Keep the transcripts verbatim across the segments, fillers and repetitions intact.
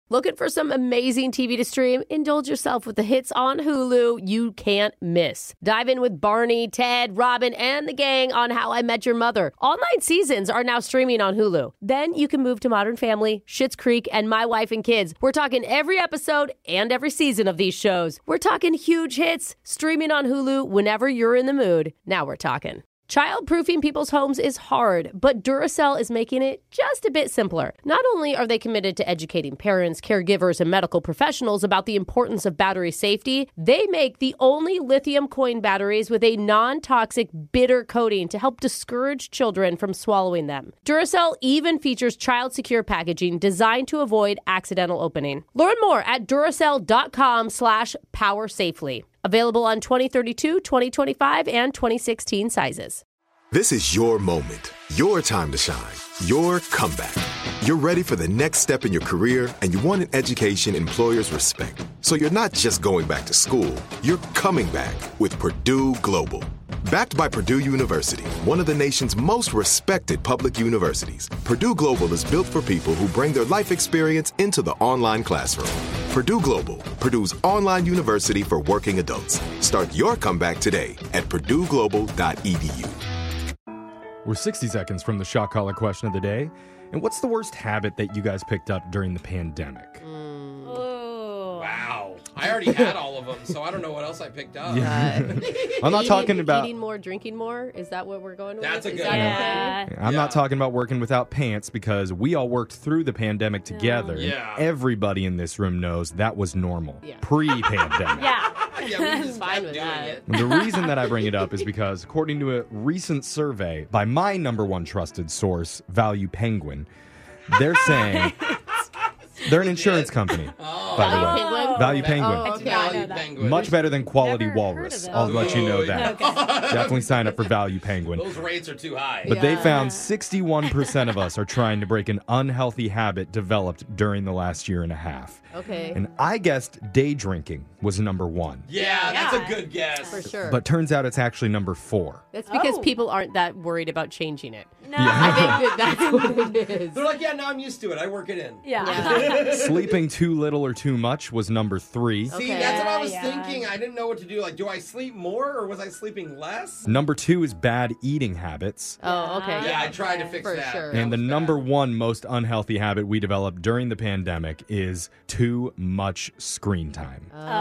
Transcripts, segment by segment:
Looking for some amazing T V to stream? Indulge yourself with the hits on Hulu you can't miss. Dive in with Barney, Ted, Robin, and the gang on How I Met Your Mother. All nine seasons are now streaming on Hulu. Then you can move to Modern Family, Schitt's Creek, and My Wife and Kids. We're talking every episode and every season of these shows. We're talking huge hits, streaming on Hulu whenever you're in the mood. Now we're talking. Child-proofing people's homes is hard, but Duracell is making it just a bit simpler. Not only are they committed to educating parents, caregivers, and medical professionals about the importance of battery safety, they make the only lithium coin batteries with a non-toxic bitter coating to help discourage children from swallowing them. Duracell even features child-secure packaging designed to avoid accidental opening. Learn more at Duracell.com slash power safely. Available on twenty thirty-two, twenty twenty-five, and twenty sixteen sizes. This is your moment, your time to shine, your comeback. You're ready for the next step in your career, and you want an education employers respect. So you're not just going back to school, you're coming back with Purdue Global. Backed by Purdue University, one of the nation's most respected public universities, Purdue Global is built for people who bring their life experience into the online classroom. Purdue Global, Purdue's online university for working adults. Start your comeback today at purdue global dot e d u. We're sixty seconds from the shot collar question of the day. And what's the worst habit that you guys picked up during the pandemic? Mm. Wow. I already had all of them, so I don't know what else I picked up. Yeah. I'm not eating, talking about... Eating more, drinking more? Is that what we're going with? That's a Is good that one. Yeah. okay? I'm Yeah. not talking about working without pants because we all worked through the pandemic together. and Yeah. Everybody in this room knows that was normal. Yeah. Pre-pandemic. Yeah. Yeah, we just Fine kept with doing that. it. The reason that I bring it up is because, according to a recent survey by my number one trusted source, Value Penguin, they're saying they're an insurance company, Oh. by the way. Value Penguin? Value Penguin. Oh, I okay. did not know Value that. Penguin. Much better than Quality Never heard Walrus. of them. I'll let you know that. Okay. Definitely sign up for Value Penguin. Those rates are too high. But they Yeah. found sixty-one percent of us are trying to break an unhealthy habit developed during the last year and a half. Okay. And I guessed day drinking was number one. yeah, that's Yeah. a good guess. For sure. But turns out it's actually number four. That's because Oh. people aren't that worried about changing it. No. I think that that's what it is. They're like, yeah, now I'm used to it. I work it in. Yeah. Yeah. Sleeping too little or too much was number three. See, Okay. that's what I was Yeah. thinking. I didn't know what to do. Like, do I sleep more or was I sleeping less? Number two is bad eating habits. Oh, okay. Yeah, I tried to fix For that. sure. That And the was number bad. one most unhealthy habit we developed during the pandemic is too much screen time. Ooh,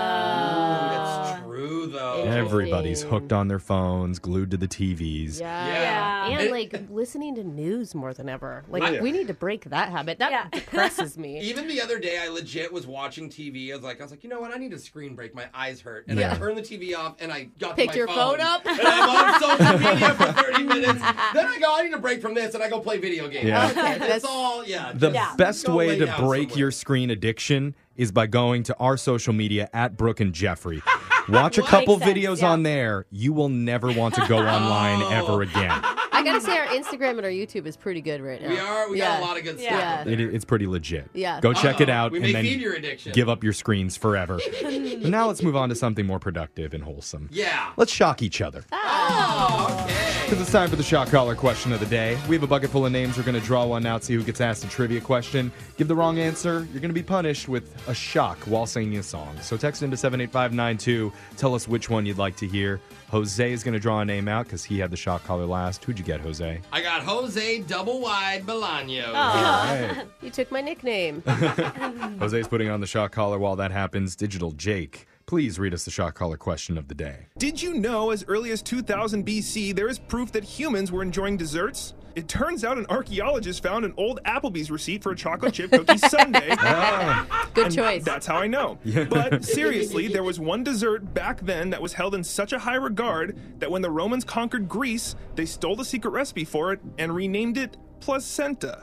Uh, that's true, though. Interesting. Everybody's hooked on their phones, glued to the T Vs. yeah. Yeah. And It- like listening to news more than ever. Like I- we need to break that habit. That Yeah. depresses me. Even the other day, I legit was watching T V. I was like, I was like, you know what? I need a screen break. My eyes hurt, and Yeah. I turned the T V off, and I got Picked to my your phone up? and I'm on social media for thirty minutes. Then I go, I need a break from this, and I go play video games. Yeah. Okay, That's that's all. Yeah. The Yeah. best Go way lay to down break somewhere. your screen addiction is by going to our social media at Brooke and Jeffrey. Watch a What? couple Makes sense, videos yeah. on there. You will never want to go online Oh. ever again. I gotta say our Instagram and our YouTube is pretty good right now. We are. We Yeah. got a lot of good Yeah. stuff. Yeah. up there. It, it's pretty legit. Yeah. Go check it Uh-oh. out We and may then feed your addiction. give up your screens forever. And now let's move on to something more productive and wholesome. Yeah. Let's shock each other. Oh, okay. Because it's time for the shock collar question of the day. We have a bucket full of names. We're going to draw one out, see who gets asked a trivia question. Give the wrong answer, you're going to be punished with a shock while singing a song. So text into seven eight five nine two. Tell us which one you'd like to hear. Jose is going to draw a name out because he had the shock collar last. Who'd you get, Jose? I got Jose Double Wide Bolaños. Oh. Right. You took my nickname. Jose's putting on the shock collar while that happens. Digital Jake, please read us the shock collar question of the day. Did you know as early as two thousand B C there is proof that humans were enjoying desserts? It turns out an archaeologist found an old Applebee's receipt for a chocolate chip cookie sundae. Good And choice. That's how I know. But seriously, there was one dessert back then that was held in such a high regard that when the Romans conquered Greece, they stole the secret recipe for it and renamed it placenta.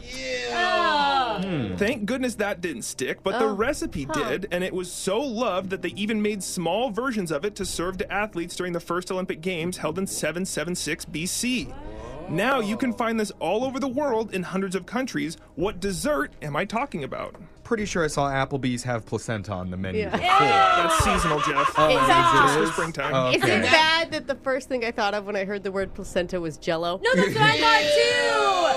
Oh. Thank goodness that didn't stick, but the Oh, recipe huh. did, and it was so loved that they even made small versions of it to serve to athletes during the first Olympic Games held in seven seventy-six B C. Now you can find this all over the world in hundreds of countries. What dessert am I talking about? Pretty sure I saw Applebee's have placenta on the menu Yeah. before. That's seasonal, Jeff. Oh, It's, is Just it? for springtime. Oh, Is okay. it bad that the first thing I thought of when I heard the word placenta was Jello? No, that's what I thought too.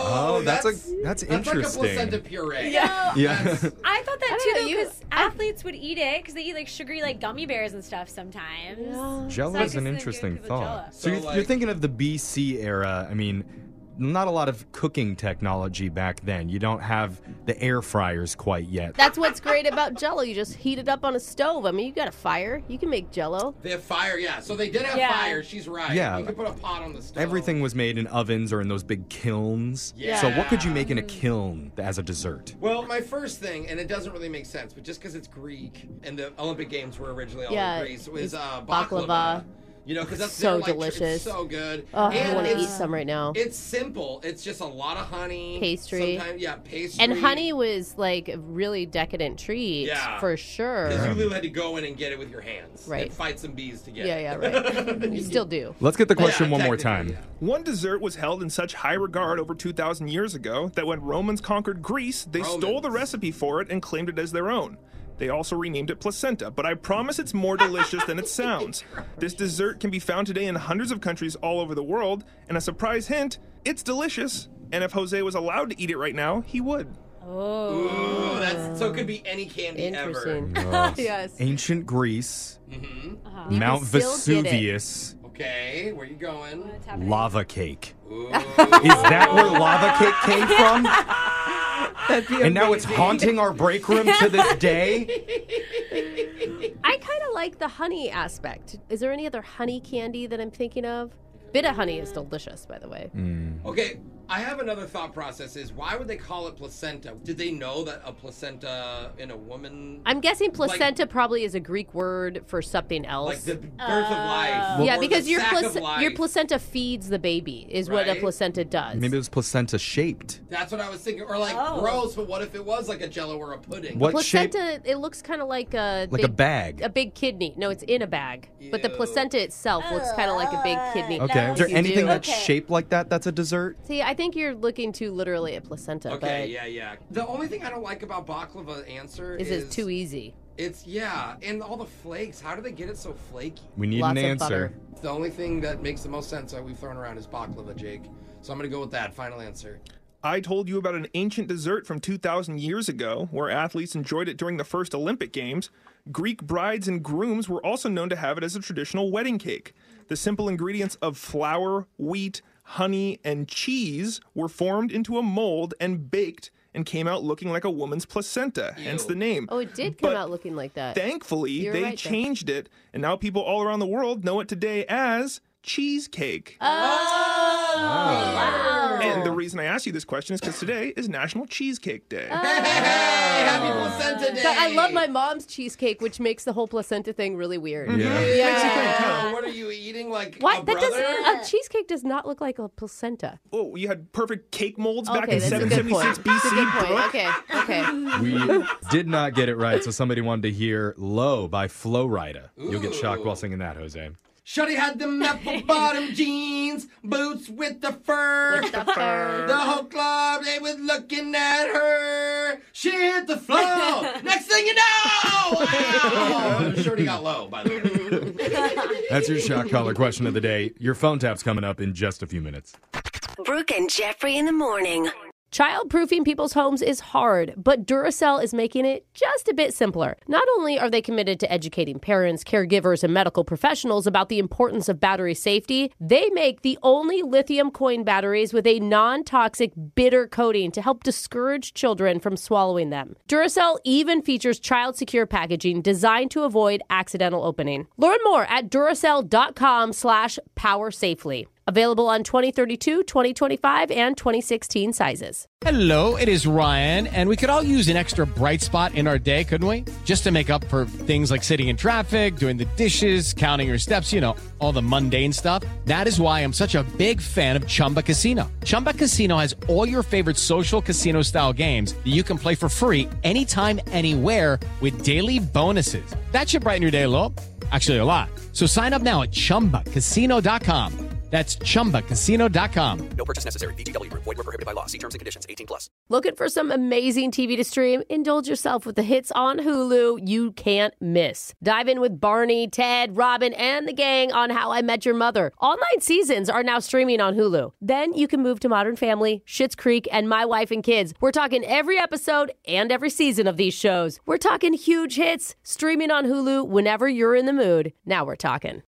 Oh, that's, a that's That's interesting. like a placenta puree. Yeah. Yeah. That's- I thought that I too, don't know, though, you- because athletes would eat it because they eat like sugary like gummy bears and stuff sometimes. Jello So I is could an see them interesting giving people thought. Jell-O. So, So, you're, like- you're thinking of the B C era. I mean, not a lot of cooking technology back then. You don't have the air fryers quite yet. That's what's great about Jell-O. You just heat it up on a stove. I mean, you got a fire. You can make Jell-O. They have fire, yeah. So they did have Yeah. fire. She's right. Yeah. You could put a pot on the stove. Everything was made in ovens or in those big kilns. Yeah. So what could you make in a kiln as a dessert? Well, my first thing, and it doesn't really make sense, but just because it's Greek and the Olympic Games were originally all Yeah, in Greece, was it's uh, baklava. baklava. You know, because that's So their, like, tr- delicious. It's so good. Oh, I and want to eat it's, some right now. it's simple. It's just a lot of honey. Pastry. Sometimes, yeah, pastry. And honey was like a really decadent treat Yeah. for sure. Because you literally had to go in and get it with your hands. Right. And fight some bees to get Yeah, it. yeah, right. You still do. Let's get the Yeah, question one more technically, time. yeah. One dessert was held in such high regard over two thousand years ago that when Romans conquered Greece, they stole the Romans. recipe for it and claimed it as their own. They also renamed it placenta, but I promise it's more delicious than it sounds. This dessert can be found today in hundreds of countries all over the world, and a surprise hint, it's delicious. And if Jose was allowed to eat it right now, he would. Ooh, that's, so it could be any candy Interesting. ever. Yes. Ancient Greece, Mm-hmm. You Mount can still get it. Vesuvius, Okay, where you going? What's happening? lava cake. Ooh. Is that where lava cake came from? And now it's haunting our break room to this day? I kind of like the honey aspect. Is there any other honey candy that I'm thinking of? Bit of honey is delicious, by the way. Okay, I have another thought process is why would they call it placenta? Did they know that a placenta in a woman, I'm guessing placenta probably is a Greek word for something else. like the birth of life? yeah, or because the your sac of plac- life? your placenta feeds the baby, is what a Right? placenta does. Maybe it was placenta shaped. That's what I was thinking. Or like Oh. gross, but what if it was like a jello or a pudding? What shape? placenta, it looks kind of like a Like big, a bag. a big kidney. No, it's in a bag, but the Ew. placenta itself looks kind of like a big kidney. Okay. Is there You anything do. that's Okay. shaped like that that's a dessert? See, I think you're looking too literally at placenta. Okay, but yeah, yeah. The only thing I don't like about baklava answer Is is it's too easy. It's yeah, and all the flakes. How do they get it so flaky? We need Lots an of answer. butter. The only thing that makes the most sense that we've thrown around is baklava, Jake. So I'm gonna go with that. Final answer. I told you about an ancient dessert from two thousand years ago where athletes enjoyed it during the first Olympic Games. Greek brides and grooms were also known to have it as a traditional wedding cake. The simple ingredients of flour, wheat, honey, and cheese were formed into a mold and baked and came out looking like a woman's placenta, hence Ew. the name. Oh, it did come But out looking like that. Thankfully, You're they right there. changed it, and now people all around the world know it today as cheesecake. Wow. And the reason I asked you this question is because today is National Cheesecake Day. Hey, happy placenta day! But I love my mom's cheesecake, which makes the whole placenta thing really weird. Yeah. Yeah. What are you eating? Like What? a That brother? does a cheesecake does not look like a placenta. Oh, you had perfect cake molds back Okay, in that's a seven good point. seventy-six B That's a C. good point. Brooke. Okay, okay. We did not get it right, so somebody wanted to hear Low by Flo Rida. You'll get shocked Ooh. while singing that, Jose. Shorty had them apple bottom jeans, boots with the fur. With the fur. The whole club, they was looking at her. She hit the floor. Next thing you know, wow. Shorty got low, by the way. That's your shock collar question of the day. Your phone tap's coming up in just a few minutes. Brooke and Jeffrey in the morning. Childproofing people's homes is hard, but Duracell is making it just a bit simpler. Not only are they committed to educating parents, caregivers, and medical professionals about the importance of battery safety, they make the only lithium coin batteries with a non-toxic bitter coating to help discourage children from swallowing them. Duracell even features child-secure packaging designed to avoid accidental opening. Learn more at Duracell.com slash power safely. Available on twenty thirty-two, twenty twenty-five, and twenty sixteen sizes. Hello, it is Ryan, and we could all use an extra bright spot in our day, couldn't we? Just to make up for things like sitting in traffic, doing the dishes, counting your steps, you know, all the mundane stuff. That is why I'm such a big fan of Chumba Casino. Chumba Casino has all your favorite social casino-style games that you can play for free anytime, anywhere with daily bonuses. That should brighten your day a little. Actually, a lot. So sign up now at chumba casino dot com. That's chumba casino dot com. No purchase necessary. V G W Group. Void where prohibited by law. See terms and conditions. eighteen plus. Looking for some amazing T V to stream? Indulge yourself with the hits on Hulu you can't miss. Dive in with Barney, Ted, Robin, and the gang on How I Met Your Mother. All nine seasons are now streaming on Hulu. Then you can move to Modern Family, Schitt's Creek, and My Wife and Kids. We're talking every episode and every season of these shows. We're talking huge hits, streaming on Hulu whenever you're in the mood. Now we're talking.